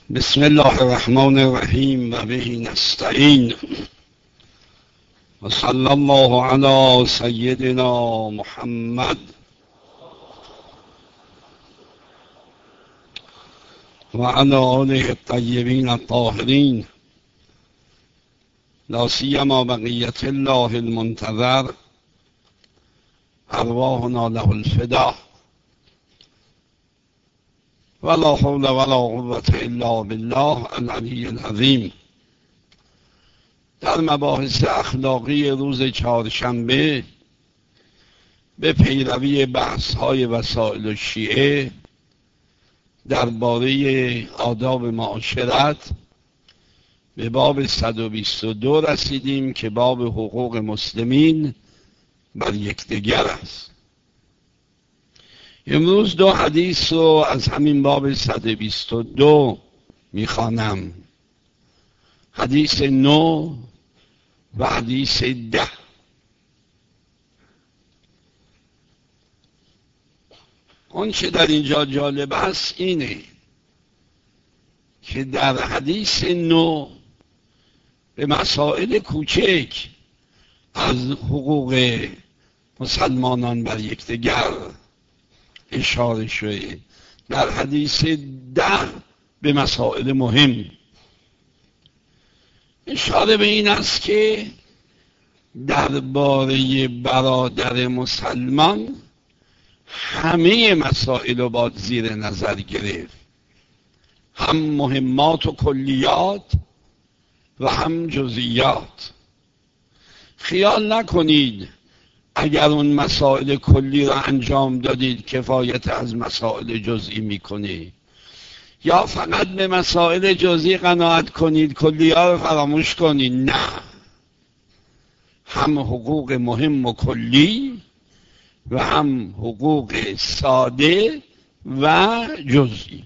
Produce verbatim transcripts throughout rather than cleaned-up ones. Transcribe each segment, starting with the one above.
بسم الله الرحمن الرحیم و به نستعین و صلی الله علی سیدنا محمد و علی آله الطیبین الطاهرین لا سیما بقیت الله المنتظر ارواحنا له الفدا ولا حول ولا قوة الا بالله العلی العظیم. در مباحث اخلاقی روز چهارشنبه به پیروی بحث های وسائل الشیعه درباره آداب معاشرت به باب صد و بیست و دو رسیدیم که باب حقوق مسلمین بر یکدیگر است. امروز دو حدیث رو از همین باب صد و بیست و دو میخوانم، حدیث نو و حدیث ده. اون چه در اینجا جالب است اینه که در حدیث نو به مسائل کوچک از حقوق مسلمانان بر یکدیگر اشاره شده، در حدیث ده به مسائل مهم. اشاره به این است که درباره برادر مسلمان همه مسائل رو باید زیر نظر گرفت، هم مهمات و کلیات و هم جزئیات. خیال نکنید اگر اون مسائل کلی را انجام دادید کفایت از مسائل جزئی میکنه، یا فقط به مسائل جزئی قناعت کنید کلیات رو فراموش کنید. نه، هم حقوق مهم و کلی و هم حقوق ساده و جزئی.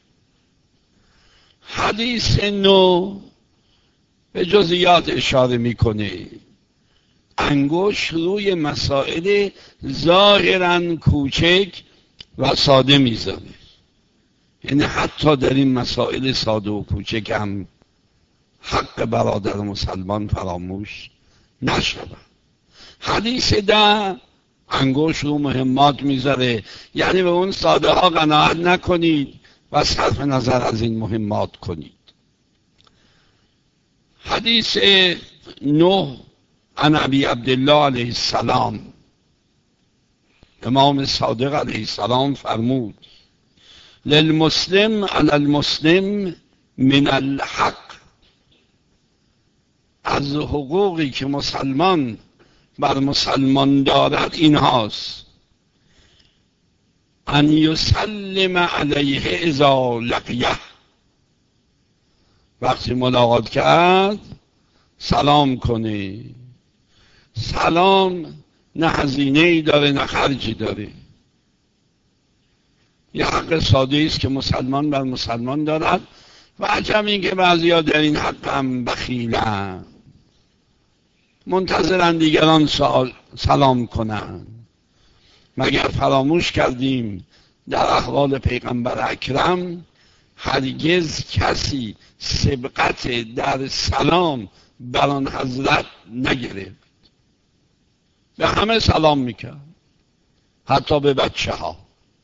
حدیث نو به جزئیات اشاره میکنه، انگشت روی مسائل ظاهراً کوچک و ساده میذاره، یعنی حتی در این مسائل ساده و کوچک هم حق برادر مسلمان فراموش نشود. حدیث ده انگشت رو مهمات میذاره، یعنی به اون ساده ها قناعت نکنید و صرف نظر از این مهمات کنید. حدیث نه عن ابی عبدالله علیه السلام، امام صادق علیه السلام فرمود: للمسلم علی المسلم من الحق، از حقوقی که مسلمان بر مسلمان دارد این هاست: ان یسلم علیه اذا لقیه، وقتی ملاقات کرد سلام کنه. سلام نه هزینه‌ای داره نه خرجی داره، یه حق ساده است که مسلمان بر مسلمان دارد و عجب این که بعضیا در این حق هم بخیلن، منتظرن دیگران سلام کنن. مگر فراموش کردیم در احوال پیغمبر اکرم هرگز کسی سبقت در سلام بر آن حضرت نگرفت، به همه سلام میکرد، حتی به بچه ها،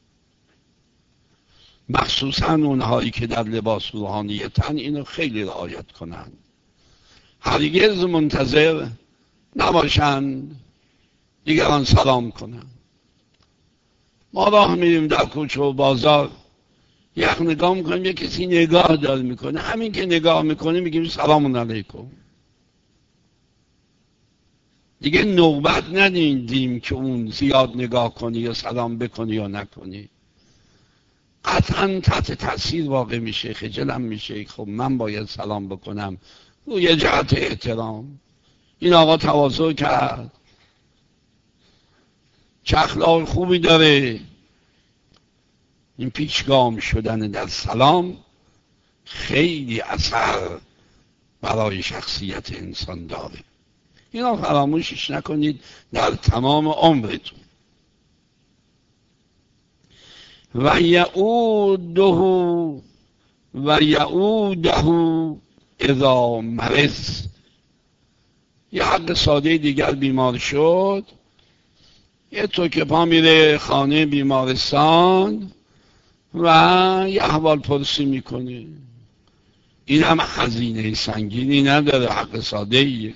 مخصوصا اونهایی که در لباس روحانیتن اینو خیلی رعایت کنند. هرگز منتظر نباشند دیگران سلام کنند. ما راه میریم در کوچه و بازار، یک نگاه میکنیم یک کسی نگاه داره میکنه، همین که نگاه میکنه میگیم سلام علیکم. دیگه نوبت ندیدیم که اون زیاد نگاه کنی یا سلام بکنی یا نکنی. قطعا تحت تاثیر واقع میشه، خجلم میشه، خب من باید سلام بکنم روی جهت احترام. این آقا تواضع کرد، چه اخلاق خوبی داره. این پیچگام شدن در سلام خیلی اثر برای شخصیت انسان داره. اینا فراموشش نکنید در تمام عمرتون. و یعوده و یعوده اذا مرض. یه حق ساده دیگر بیمار شد، یه توکه پا میره خانه بیمارستان و یه احوال پرسی میکنه. این هم هزینه سنگینی نداره، حق ساده ایه.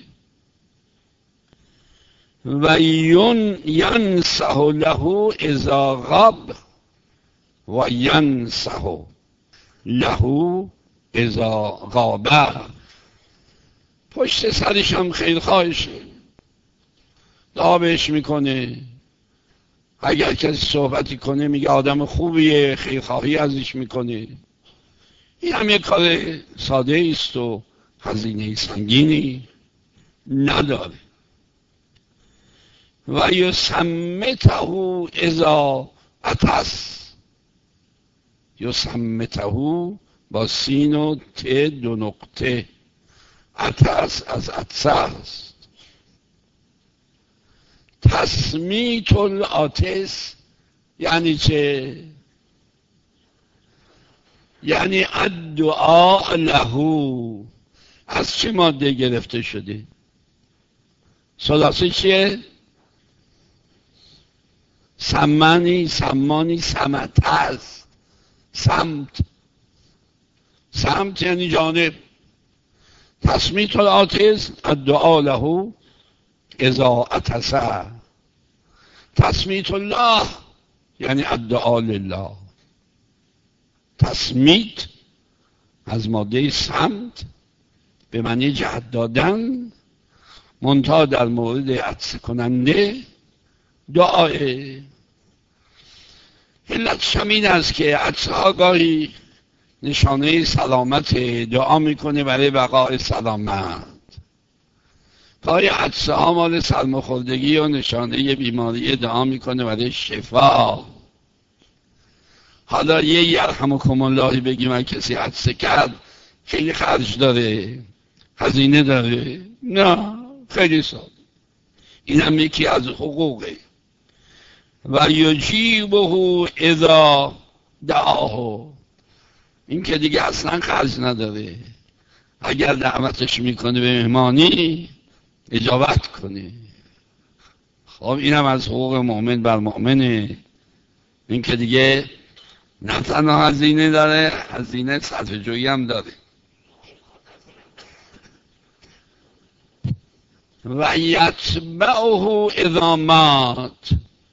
و ینصح له اذا غاب و ینصح له اذا غاب. پشت سرش هم خیر خواهشه، دعا بهش میکنه. اگر کسی صحبتی کنه میگه آدم خوبیه، خیرخواهی ازش میکنه. این هم یک کار ساده است و هزینه سنگینی نداره. و یصمته اذا عطس. یصمته با سین و ت دو نقطه. عطس از عطسه است. تسمیت العاطس یعنی چه؟ یعنی الدعاء له. از چه ماده گرفته شده؟ ثلاثی چیه؟ سمنی، سمانی، سمت است. سمت سمت یعنی جانب. تسمیت العاطس الدعاء له اذا عطس. تسمیت الله یعنی الدعاء لله. تسمیت از ماده سمت به معنی جهت دادن، منتها در مورد عطس کننده دعای. علتش این است که عطس ها گاهی نشانه سلامت، دعا میکنه برای بقای سلامت. گاهی عطس ها مال سرماخوردگی و نشانه بیماری، دعا میکنه برای شفا. حالا یه یرحمکم الله بگیم اگه کسی عطس کرد خیلی خرج داره، هزینه داره؟ نه، خیلی ساده. این هم یکی از حقوقه. و یجیبه اذا دعاه. این که دیگه اصلا خرج نداره، اگر دعوتش میکنه به مهمانی اجابت کنه. خب این هم از حقوق مؤمن بر مؤمنه. این که دیگه نه تنها هزینه داره، هزینه صرفه جویی هم داره. و یتبعه اذا مات.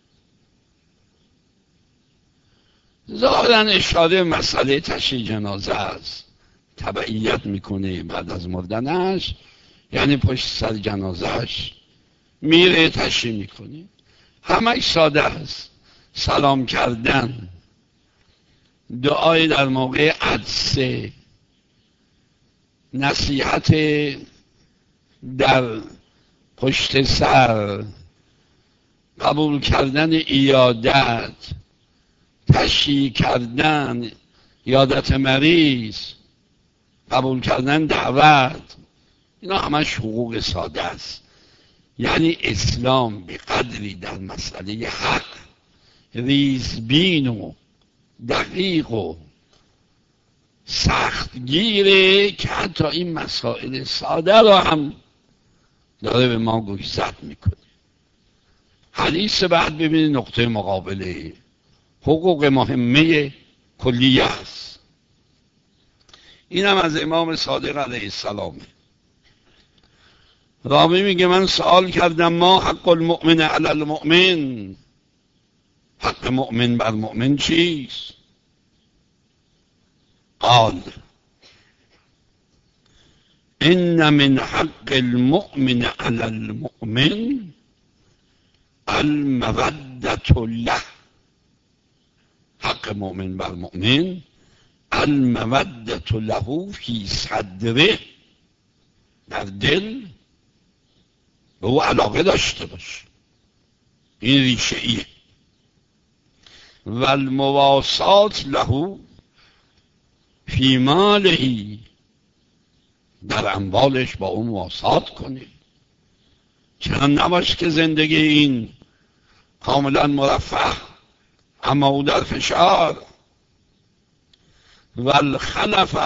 ظاهراً اشاره مسئله تشییع جنازه است. تبعیت میکنه بعد از مردنش، یعنی پشت سر جنازهش میره تشییع میکنه. همش ساده است. سلام کردن، دعای در موقع عطسه، نصیحت در پشت سر، قبول کردن عیادت، تشییع کردن عیادت مریض، قبول کردن دعوت. اینا همش حقوق ساده است. یعنی اسلام به قدری در مسئله حق ریزبین و دقیق و سختگیره که حتی این مسائل ساده را هم داره به ما گوشزد میکنه. حدیث بعد ببینید نقطه مقابله حقوق مهمه کلیه است. این هم از امام صادق علیه السلام. راوی میگه من سوال کردم ما حق المؤمن علی المؤمن. حق مؤمن بر مؤمن چیست؟ قال ان من حق المؤمن علی المؤمن المودة له. حق مؤمن بر مؤمن المودة له فی صدره، در دل به او علاقه داشته باش. این ریشه ایه. و المواسات له فی مالهی، در اموالش با اون مواسات کنی. چنان نباش که زندگی این کاملا مرفه اما او در فشار. والخلف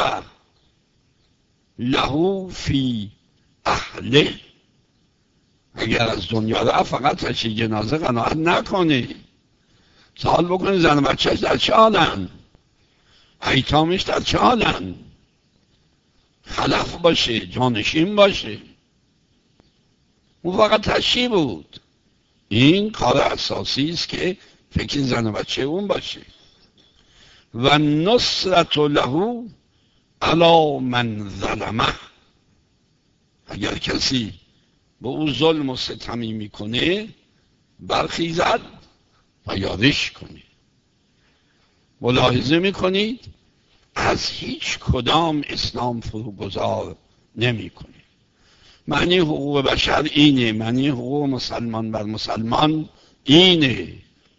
له فی اهله، اگر از دنیا رفت فقط تشییع جنازه قناعت نکنه، سوال بکنه زن و بچهش در چه حالن، ایتامش در چه حالن، خلف باشه، جانشین باشه. اون فقط تشییع بود. این کار اساسی است که فکر زن و بچه اون باشه. و نصرت له علی من ظلمه، اگر کسی به او ظلم و ستمی میکنه برخیزد و یادش کنه. ملاحظه میکنید از هیچ کدام اسلام فروگذار نمیکنه. معنی حقوق بشر اینه، معنی حقوق مسلمان بر مسلمان اینه.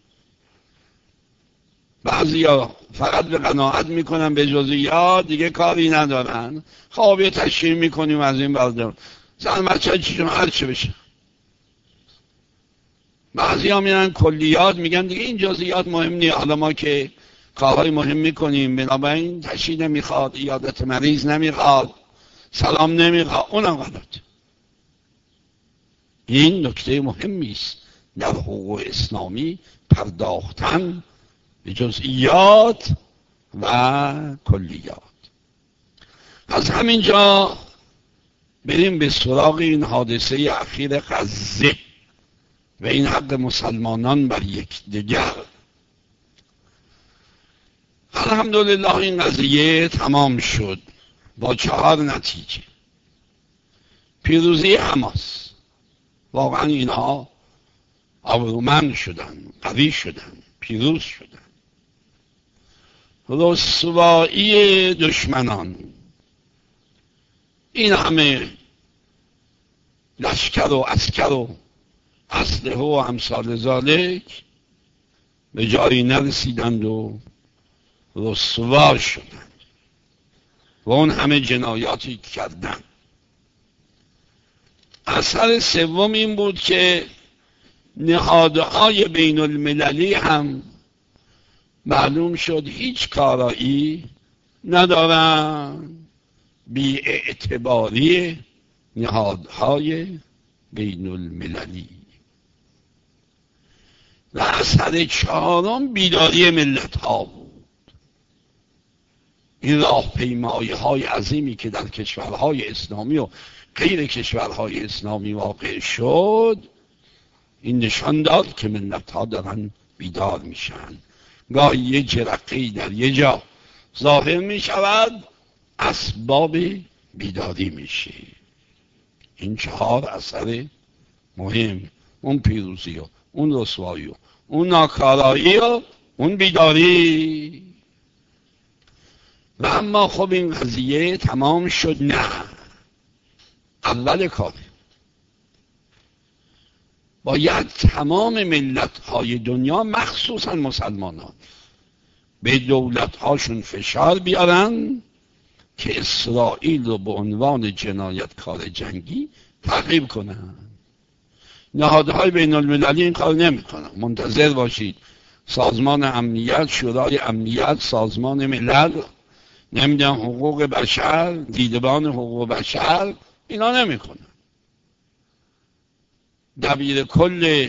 بعضیا فقط به قناعت میکنن به جزئیات، دیگه کاری ندارن. خب یه تشریح میکنیم از این بعد زن بچه چیشون هر چه بشه. بعضیا میرن کلیات، میگن دیگه این جزئیات مهم نیست، حالا ما که کارهای مهم میکنیم بنابراین تشریح نمیخواد، عیادت مریض نمیخواد، سلام نمیخواد. اونم غلط. این نکته مهمی است در حقوق اسلامی، پرداختن به جزئیات و کلیات. از همینجا بریم به سراغ این حادثه اخیر غزه و این حق مسلمانان بر یکدیگر. الحمدلله این قضیه تمام شد با چهار نتیجه. پیروزی حماس، واقعا اینها آبرومند شدن، قوی شدن، پیروز شدن. رسوایی دشمنان، این همه لشکر و عسکر و اسلحه و امثال ذالک به جایی نرسیدند و رسوا شدند و اون همه جنایاتی کردند. اثر سوم این بود که نهادهای بین المللی هم معلوم شد هیچ کارایی ندارن، بی اعتباری نهادهای بین المللی. و اثر چهارم بیداری ملت ها بود. این راهپیمایی های عظیمی که در کشورهای اسلامی و غیر کشورهای اسلامی واقع شد، این نشان داد که ملت ها دارن بیدار میشن. گاهی یه جرقه‌ای در یه جا ظاهر میشود، اسباب بیداری میشه. این چهار اثر مهم، اون پیروزی و اون رسوایی و اون ناکارایی و اون بیداری. و اما خب این قضیه تمام شد؟ نه. اول کار باید تمام ملت های دنیا مخصوصا مسلمانان به دولت هاشون فشار بیارن که اسرائیل رو به عنوان جنایتکار جنگی تعقیب کنن. نهادهای بین المللی این کار نمی کنن. منتظر باشید سازمان امنیت، شورای امنیت، سازمان ملل، نمیدونم حقوق بشر، دیدبان حقوق بشر، اینا نمی کنن. دبیر کل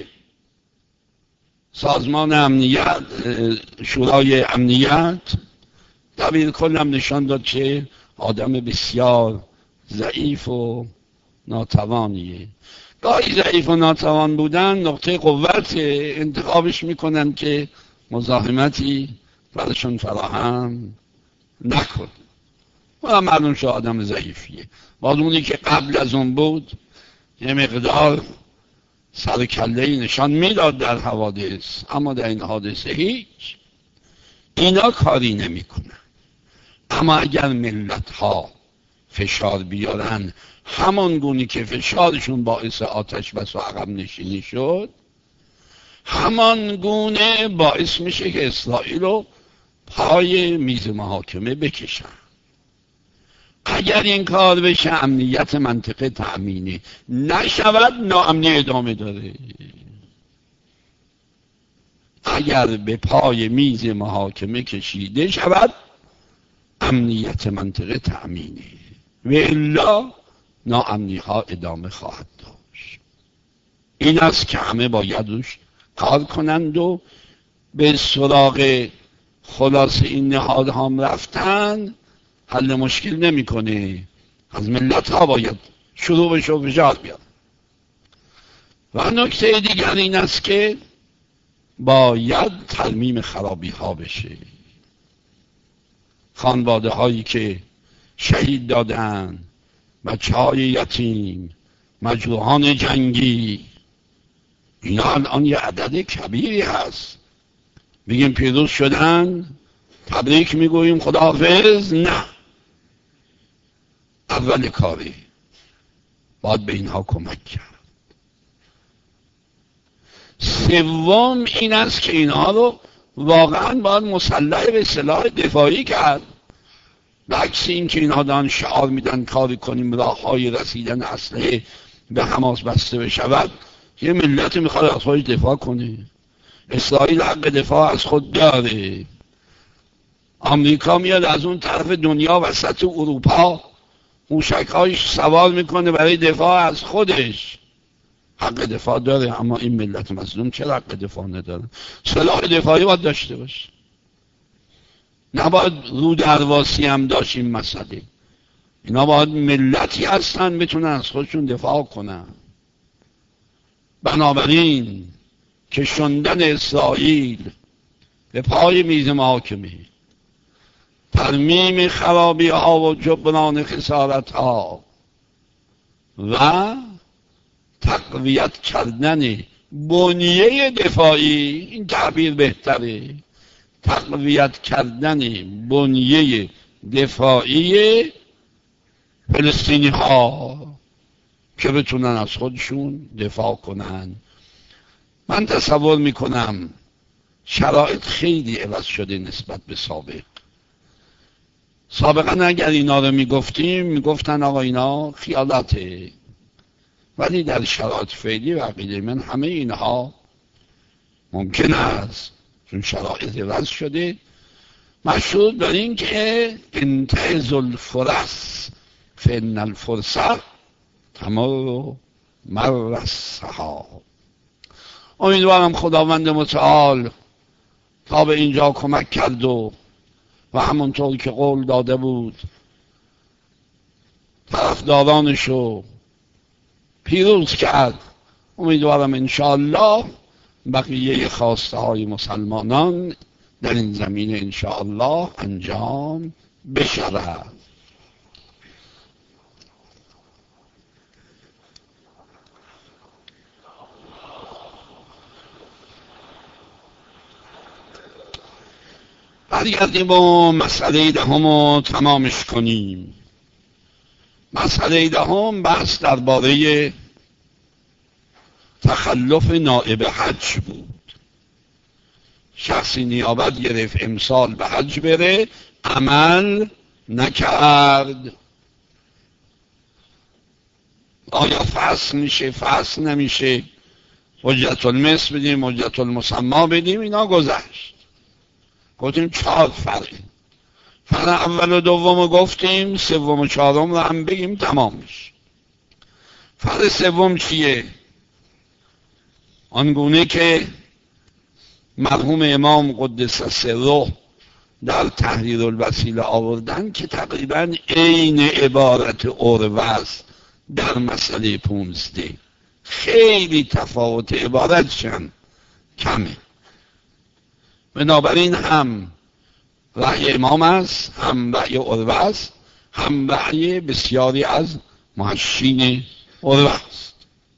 سازمان امنیت، شورای امنیت، دبیر کل هم نشان داد که آدم بسیار ضعیف و ناتوانیه. گاهی ضعیف و ناتوان بودن نقطه قوت انتخابش میکنن که مزاحمتی برشون فراهم نکن. و معلوم شد آدم ضعیفیه. باز اونی که قبل از اون بود یه مقدار سر کله‌ای نشان میداد در حوادث، اما در این حادثه هیچ. اینا کاری نمیکنن. اما اگر ملت ها فشار بیارن همان گونی که فشارشون باعث آتش بس و عقب نشینی شد، همان گونه باعث میشه که اسرائیل رو پای میز محاکمه بکشن. اگر این کار بشه امنیت منطقه تأمینی نشود، ناامنی ادامه داره. اگر به پای میز محاکمه کشیده شود امنیت منطقه تأمینه و الا ناامنی ها ادامه خواهد داشت. این است که همه باید روش کار کنند و به سراغ خلاص این نهادها هم رفتن حل مشکل نمیکنه. از ملت ها باید شروع بشه و فشار بیاد. و نکته دیگر این است که باید ترمیم خرابی ها بشه. خانواده هایی که شهید دادن، بچه های یتیم، مجروحان جنگی، اینا الان یه عدد کبیری هست. بگیم پیروز شدن، تبریک میگوییم خداحافظ؟ نه. اول کاری باید به اینها کمک کرد. سوم این است که اینها رو واقعا باید مسلح به سلاح دفاعی کرد. عکس این که اینها دارن شعار میدن کاری کنیم راه های رسیدن اسلحه به حماس بسته بشود. یه ملت میخواد از خودش دفاع کنه. اسرائیل حق دفاع از خود داره. آمریکا میاد از اون طرف دنیا وسط اروپا موشک‌هاش سوار میکنه برای دفاع از خودش. حق دفاع داره، اما این ملت مظلوم چرا حق دفاع نداره؟ سلاح دفاعی باید داشته باشه. نباید رو درواسی هم داشت این مسئله. اینا باید ملتی هستن بتونن از خودشون دفاع کنن. بنابراین کشوندن اسرائیل به پای میز محاکمه، ترمیم خرابی ها و جبران خسارت ها و تقویت کردن بنیه دفاعی، این تعبیر بهتره، تقویت کردن بنیه دفاعی فلسطینی ها که بتونن از خودشون دفاع کنن. من تصور میکنم شرایط خیلی عوض شده نسبت به سابق. سابقا اگر اینا رو میگفتیم میگفتن آقا اینا خیالاته، ولی در شرایط فعلی و عقیده من همه اینها ممکن است، چون شرایط عوض شده. مشهور بر این که انتهز الفرص فان الفرصه تمر مر السحاب. امیدوارم خداوند متعال تا به اینجا کمک کرد و و همونطور که قول داده بود طرفدارانشو پیروز کرد. امیدوارم انشاءالله بقیه خواسته های مسلمانان در این زمینه انشاءالله انجام بشود. برگردیم و مسئله دهم رو تمامش کنیم. مسئله دهم بحث درباره تخلف نائب حج بود. شخصی نیابت گرفت امسال به حج بره، عمل نکرد. آیا فصل میشه فصل نمیشه، حجت المصر بدیم حجت المسما بدیم؟ اینا گذشت. گفتیم چهار فرق، فرق اول و دوم رو گفتیم، سوم و چهارم رو هم بگیم تمام میشه. فرق سوم چیه؟ آنگونه که مرحوم امام قدس سره در تحریر الوسیله آوردن که تقریبا عین عبارت عروه است در مسئله پونزده. خیلی تفاوت عبارتشان کمه. بنابراین هم رأی امام است، هم رأی عروه است، هم رأی بسیاری از محشین عروه است.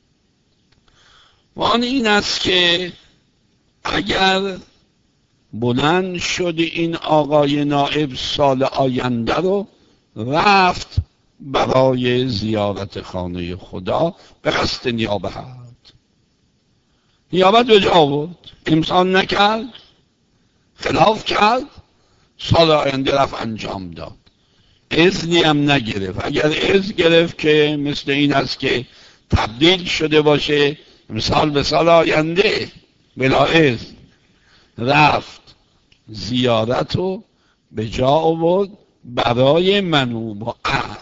و آن این است که اگر بلند شد این آقای نائب سال آینده رو رفت برای زیارت خانه خدا به قصد نیابت، نیابت به جا بود، امسال نکرد، خلاف کرد، سال آینده رفت انجام داد، اذنی هم نگرفت. اگر اذن گرفت که مثل این است که تبدیل شده باشه مثال به سال آینده، بلا اذن رفت زیارت رو به جا آورد برای منوبان.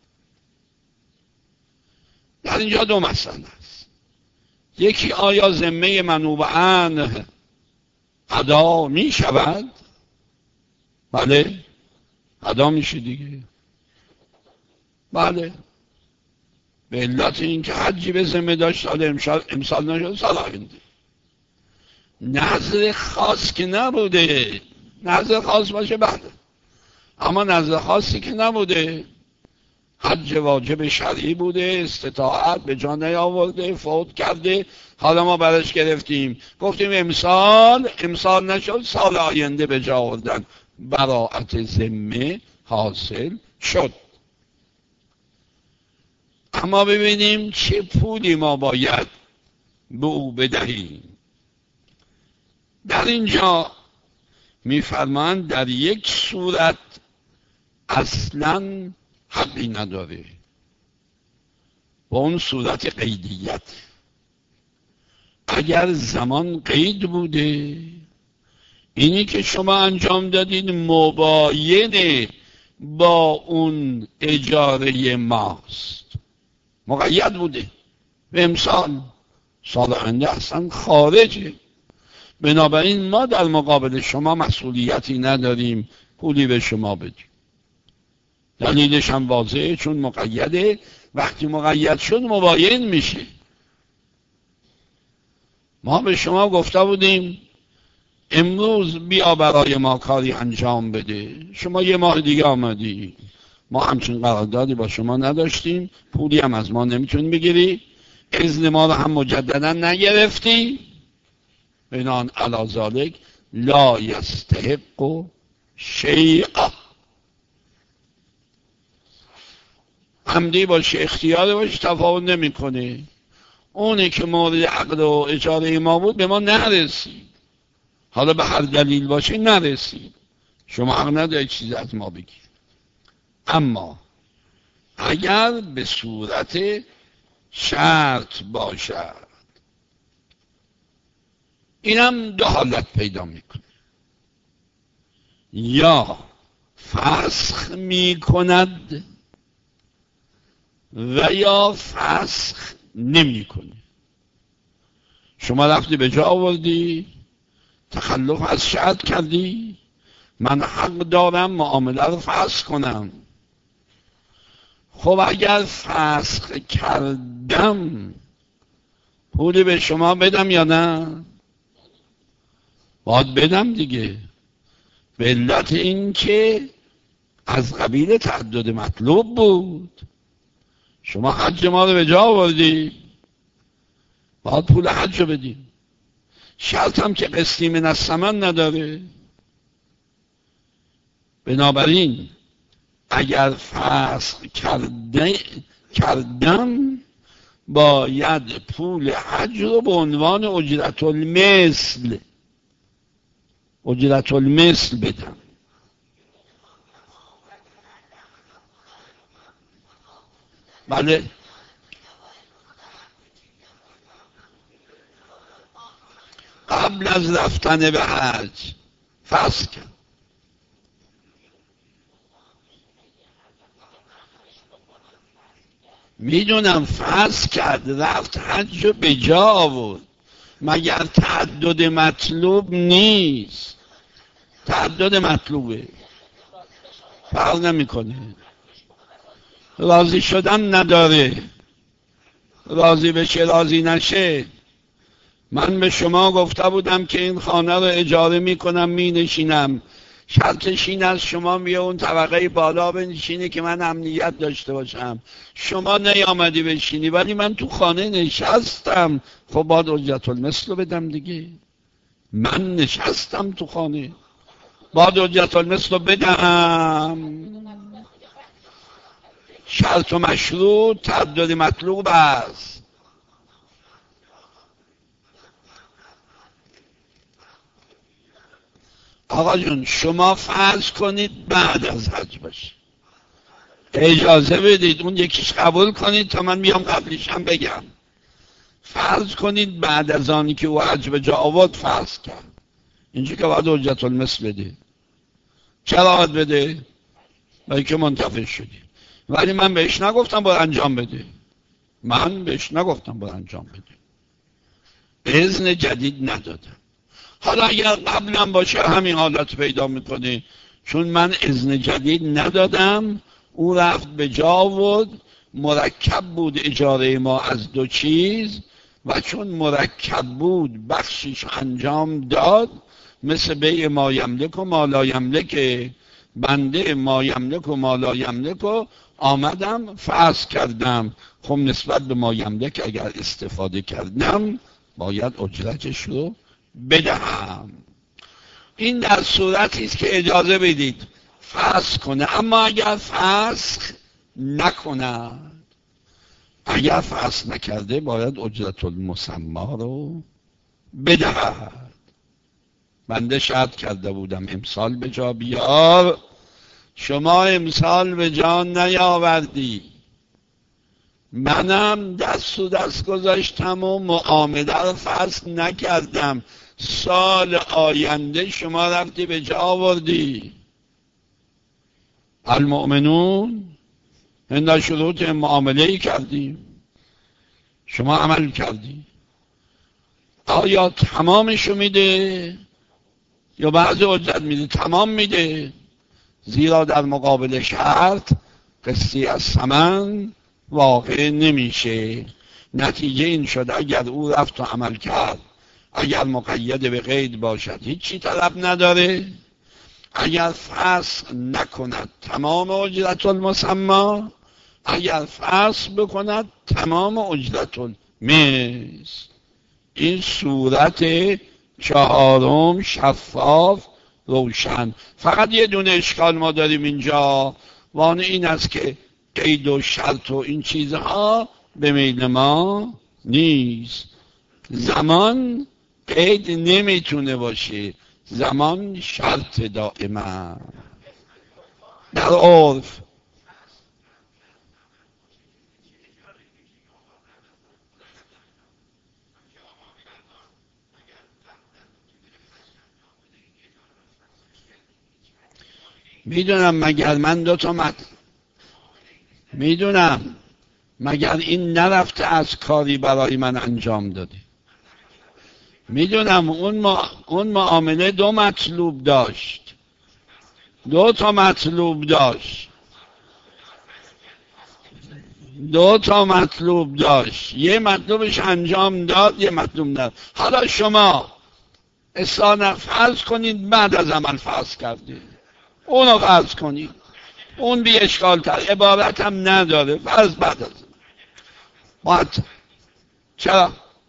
در اینجا دو مسئله است. یکی آیا ذمه منوبان ادا می شود؟ بله ادا میشه دیگه. بله به علت اینکه حجی به ذمه داشت سال امسال امسال نشد سال آینده. نظر خاص که نبوده. نظر خاص باشه بله، اما نظر خاصی که نبوده. حج واجب شرعی بوده، استطاعت به جا نیاورده، فوت کرده، حالا ما برش گرفتیم گفتیم امسال امسال نشد سال آینده به جا آوردن. براءت ذمه حاصل شد. اما ببینیم چه پولی ما باید به او بدهیم. در اینجا میفرمایند در یک صورت اصلا حقی نداره، با اون صورت قیدیت. اگر زمان قید بوده، اینی که شما انجام دادید مباین با اون اجاره ماست، مقید بوده به امسال، سال آینده اصلا خارجه. بنابراین ما در مقابل شما مسئولیتی نداریم پولی به شما بدیم. دلیلش هم واضحه، چون مقیده. وقتی مقید شد مباین میشه. ما به شما گفته بودیم امروز بیا برای ما کاری انجام بده، شما یه ماه دیگه آمدی، ما همچین قراردادی با شما نداشتیم، پولی هم از ما نمیتونی بگیری، اذن ما رو هم مجددا نگرفتی. بنان علی ذالک لا یستحق شیئا. عمدی باشه اختیار باشه تفاوت نمیکنه. اونی که مورد عقد و اجاره ما بود به ما نرسید، حالا به هر دلیل باشه نرسید، شما حق ندارید چیزی از ما بگید. اما اگر به صورت شرط باشد، اینم دو حالت پیدا میکنه. یا فسخ میکند و یا فسخ نمیکنه. شما رفتی به جا آوردی، تخلف از شرط کردی، من حق دارم معامله رو فسخ کنم. خب اگر فسخ کردم پولی به شما بدم یا نه؟ باید بدم دیگه، به علت این که از قبیل تعدد مطلوب بود. شما حج ما رو به جا آوردی، باید پول حج رو بدیم. شرط هم که قسطی من الثمن نداره. بنابراین اگر فسخ کرده کردم باید پول حج رو به عنوان اجرت المثل اجرت المثل بدم. بله قبل از رفتن به حج فسخ کرد. میدونم فسخ کرد، رفت حج رو به جا آورد. مگر تعدد مطلوب نیست؟ تعدد مطلوبه، فرق نمیکنه. راضی شدن نداره، راضی بشه راضی نشه. من به شما گفته بودم که این خانه رو اجاره میکنم مینشینم، شرطش این از شما میه اون طبقه بالا بنشینی که من امنیت داشته باشم. شما نیامدی بشینی ولی من تو خانه نشستم، خب باید اجرت المثل رو بدم دیگه. من نشستم تو خانه، باید اجرت المثل رو بدم. شرط و مشروط تعدد مطلوب است. آقا جون شما فرض کنید بعد از حج باشه، اجازه بدید اون یکیش قبول کنید تا من میام قبلیش هم بگم. فرض کنید بعد از آنی که او حج به جا آورد فرض کرد، اینجا که باید حجت المثل بده. چرا باید بده؟ برای که منتفع شدی. ولی من بهش نگفتم باید انجام بده، من بهش نگفتم باید انجام بده، اذن جدید ندادم. حالا اگر قبلا باشه همین حالت پیدا میکنه، چون من اذن جدید ندادم، او رفت به جا آورد. مرکب بود اجاره ما از دو چیز و چون مرکب بود بخشیش انجام داد، مثل بیع ما یملک و ما لا یملک. بنده ما یملک و ما لا یملک و آمدم فحص کردم، خب نسبت به ما یملک اگر استفاده کردم باید اجرتش رو بدهم. این در صورتی است که اجازه بدید فسخ کنه. اما اگر فسخ نکند، اگر فسخ نکرده باید اجرت المسما رو بدهد. بنده شرط کرده بودم امسال به جا بیار، شما امسال به جا نیاوردی، منم دست و دست گذاشتم و معامله رو فسخ نکردم، سال آینده شما رفتی به جا آوردی. المؤمنون عند شروط معامله ای کردیم، شما عمل کردی، آیا تمامشو میده یا بعضی اجرت میده؟ تمام میده، زیرا در مقابل شرط قصی از ثمن واقع نمیشه. نتیجه این شد اگر او رفت و عمل کرد، اگر مقید به قید باشد هیچی طلب نداره، اگر فسخ نکند تمام اجرت المسما، اگر فسخ بکند تمام اجرت المثل. این صورت چهارم شفاف روشن. فقط یه دونه اشکال ما داریم اینجا، وان این است که قید و شرط و این چیزها به میل ما نیست. زمان قید نمیتونه باشه، زمان شرط دائما در عرف. میدونم مگر من دو تا مد میدونم مگر این نرفته از کاری برای من انجام داده. میدونم اون ما اون معامله دو مطلوب داشت، دو تا مطلوب داشت دو تا مطلوب داشت یه مطلوبش انجام داد، یه مطلوب نداد. حالا شما اصلا فرض کنید بعد از عمل فرض کردید، اونو فرض کنید، اون بی اشکال تر، عبارت هم نداره، فرض بعد از باید. چرا؟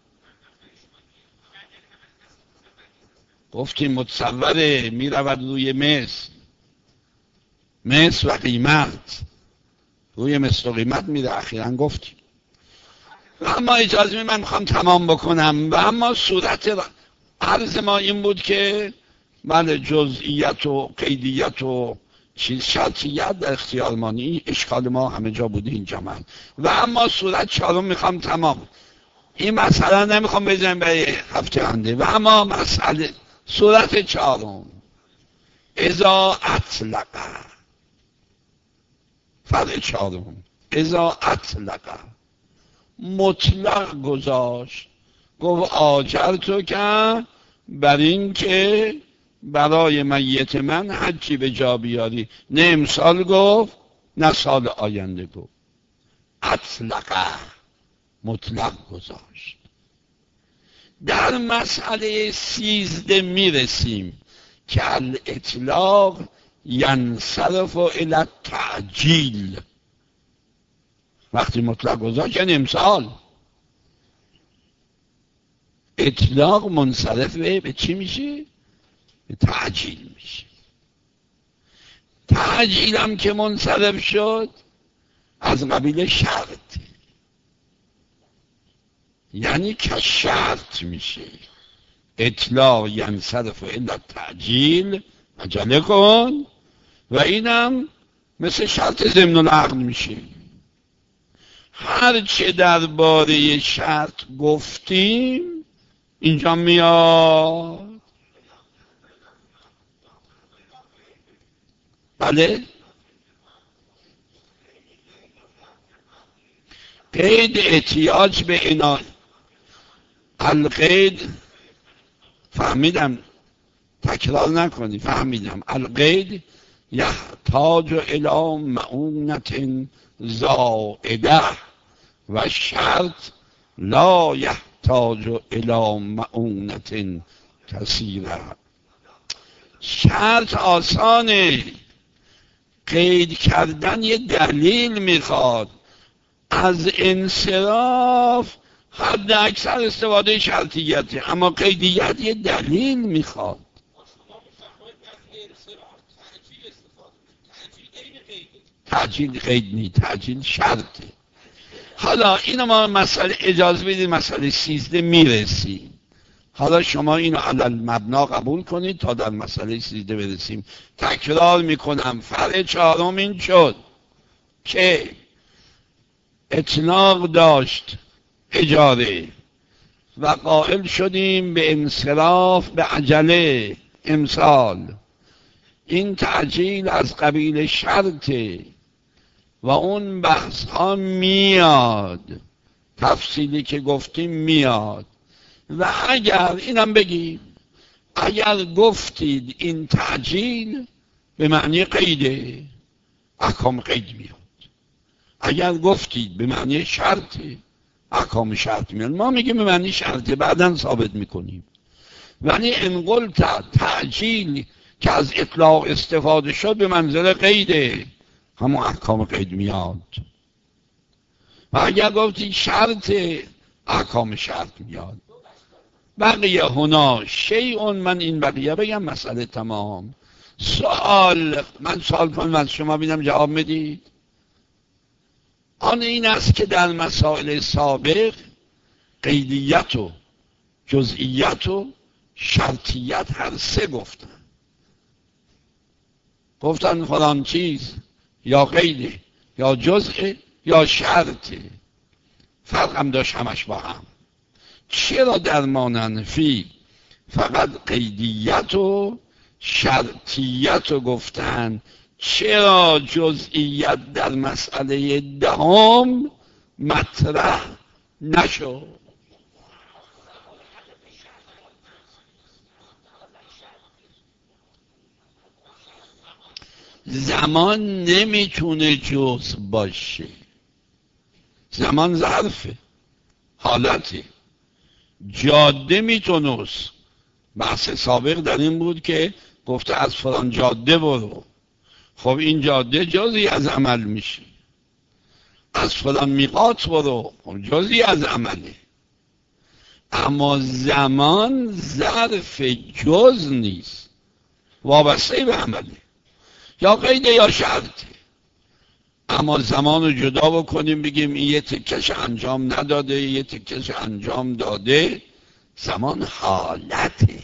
گفتیم متصوره می رود روی مثل مثل و قیمت، روی مثل و قیمت میره، اخیراً گفتیم. و اما اجازه می من میخوام تمام بکنم. و اما صورت عرض ما این بود که بله جزئیت و قیدیت و چیز شرطیت در اختیار ما نیست، اشکال ما همه جا بوده اینجا من. و اما صورت چهارم میخوام تمام، این مسئله نمیخوام بزنم برای هفته آینده. و اما مسئله صورت چهارم اذا اطلق، فرق چهارم اذا اطلق، مطلق گذاشت، گفت آجر تو که بر این که برای میت من حجی به جا بیاری، نه امسال گفت نه سال آینده گفت، اطلقه مطلق گذاشت. در مسئله سیزده میرسیم که الاطلاق ینصرف الی التعجیل. وقتی مطلق گذاشت یعنی امسال، اطلاق منصرف به چی میشه؟ به تعجیل میشه. تعجیل هم که منصرف شد از قبیل شرط، یعنی که شرط میشه. اطلاق ینصرف الی التعجیل، عجله کن، و اینم مثل شرط ضمن العقد میشه. هر چه درباره شرط گفتیم اینجا میاد. بله قید احتیاج به عنایت. القید فهمیدم، تکرار نکنی، فهمیدم. القید یحتاج الی معونت زائده و شرط لا یحتاج الی معونت کثیره. شرط آسانه، قید کردن یه دلیل میخواد. از انصراف حد اکثر استفاده شرطیتی، اما قیدیت یه دلیل میخواد. تعجیل قید نی، تعجیل شرطه. حالا اینو ما مسئله، اجازه بدید مسئله سیزده میرسیم. حالا شما اینو علل مبنا قبول کنید تا در مسئله سیزده برسیم. تکرار میکنم، فرع چهارم این شد که اطلاق داشت اجاره و قائل شدیم به انصراف به عجله امسال. این تعجیل از قبیل شرطه و اون بحث ها میاد، تفصیلی که گفتیم میاد. و اگر اینم بگیم، اگر گفتید این تعجیل به معنی قیده، احکام قید میاد. اگر گفتید به معنی شرطه، احکام شرط میاد. ما میگیم به معنی شرطه، بعداً ثابت میکنیم. ولی ان قلت تعجیل که از اطلاق استفاده شد به منزله قیده، همون احکام قید میاد. و اگر گفتید شرطه، احکام شرط میاد. بقیه هنا شیعون، من این بقیه بگم مسئله تمام. سوال، من سوال کنم از شما بینم جواب میدید. آن این است که در مسائل سابق قیدیت و جزئیت و شرطیت هر سه گفتن. گفتن فلان چیز یا قیده یا جزئه یا شرطه، فرق هم داشت همش با هم. چرا در ماننفی فقط قیدیت و شرطیت رو گفتن؟ چرا جزئیت در مسئله دهم مطرح نشد؟ زمان نمیتونه جزء باشه، زمان ظرفه، حالته. جاده میتونست، بحث سابق در این بود که گفته از فلان جاده برو، خب این جاده جزئی از عمل میشه. از فلان میقات برو، خب جزئی از عمله. اما زمان ظرف جز نیست، وابسته به عمله، یا قیده یا شرطه. اما زمان رو جدا بکنیم بگیم این یه تکش انجام نداده، یه تکش انجام داده، زمان حالته،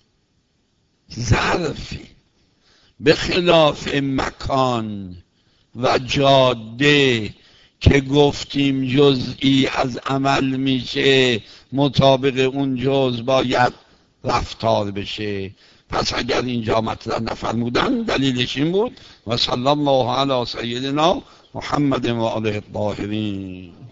ظرفه. به خلاف مکان و جاده که گفتیم جزئی از عمل میشه، مطابق اون جز باید رفتار بشه. پس اگر اینجا مطلب نفرمودن دلیلش این بود. و صلی الله علی سیدنا محمد و آله الطاهرین.